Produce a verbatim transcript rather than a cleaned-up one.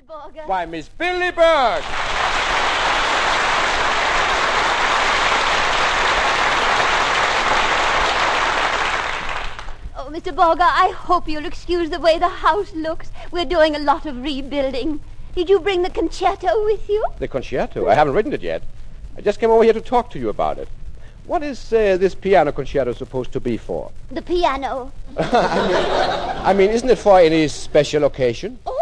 Borger? Why, Miss Billy Burke! Oh, Mister Borger, I hope you'll excuse the way the house looks. We're doing a lot of rebuilding. Did you bring the concerto with you? The concerto? I haven't written it yet. I just came over here to talk to you about it. What is uh, this piano concerto supposed to be for? The piano. I, mean, I mean, isn't it for any special occasion? Oh,